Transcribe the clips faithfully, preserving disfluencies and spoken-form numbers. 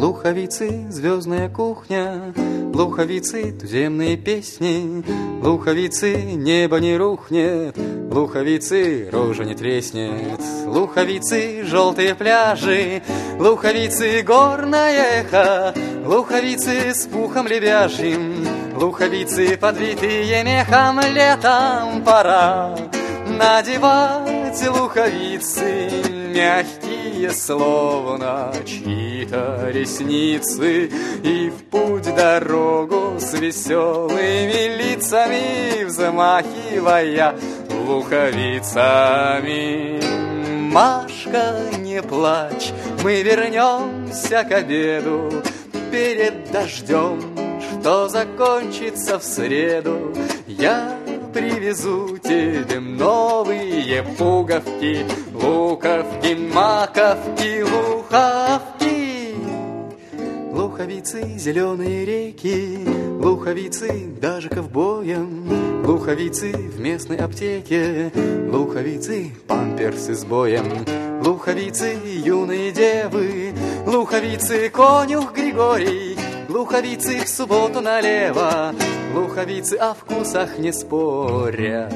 Луховицы, звездная кухня, луховицы, туземные песни, луховицы, небо не рухнет, луховицы, рожа не треснет, луховицы, желтые пляжи, луховицы, горное эхо, луховицы с пухом лебяжьим, луховицы, подвитые мехом, летом пора надевать луховицы, мягкие, словно чьи-то ресницы, и в путь дорогу с веселыми лицами, взмахивая луховицами. Машка, не плачь, мы вернемся к обеду перед дождем, что закончится в среду. Я привезу тебе новые пуговки, луковки, маковки, луховки. Луховицы, зеленые реки, луховицы, даже ковбоем, луховицы в местной аптеке, луховицы, памперсы с боем, луховицы, юные девы, луховицы, конюх Григорий, луховицы в субботу налево, луховицы о вкусах не спорят.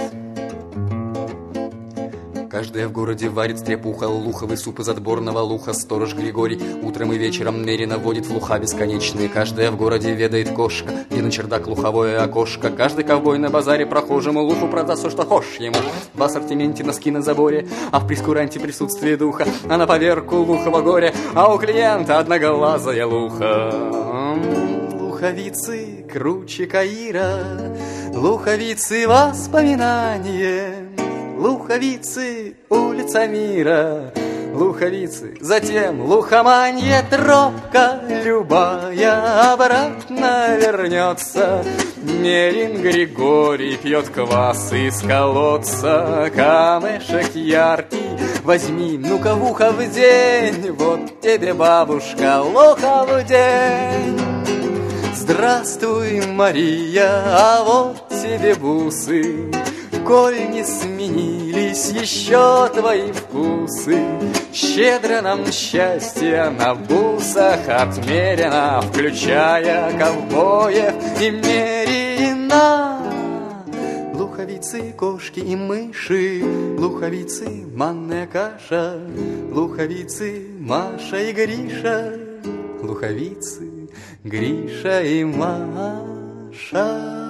Каждая в городе варит стрепуха, луховый суп из отборного луха. Сторож Григорий утром и вечером меренно водит в луха бесконечные. Каждая в городе ведает кошка, где на чердак луховое окошко. Каждый ковбой на базаре прохожему луху продаст все, что хошь ему. В ассортименте носки на заборе, а в прескуранте присутствие духа, а на поверку лухово горе, а у клиента одноглазая луха. Луховицы круче Каира, луховицы воспоминания, луховицы улица мира, луховицы, затем лухоманье, тропка любая обратно вернется. Мерин Григорий пьет квас из колодца, камешек яркий возьми, ну-ка в ухо в день, вот тебе, бабушка, луха в день. Здравствуй, Мария, а вот тебе бусы, коль не сменились еще твои вкусы. Щедро нам счастье на бусах отмерено, включая ковбоев и мерина. Луховицы, кошки и мыши, луховицы, манная каша, луховицы, Маша и Гриша, луховицы, Гриша и Маша.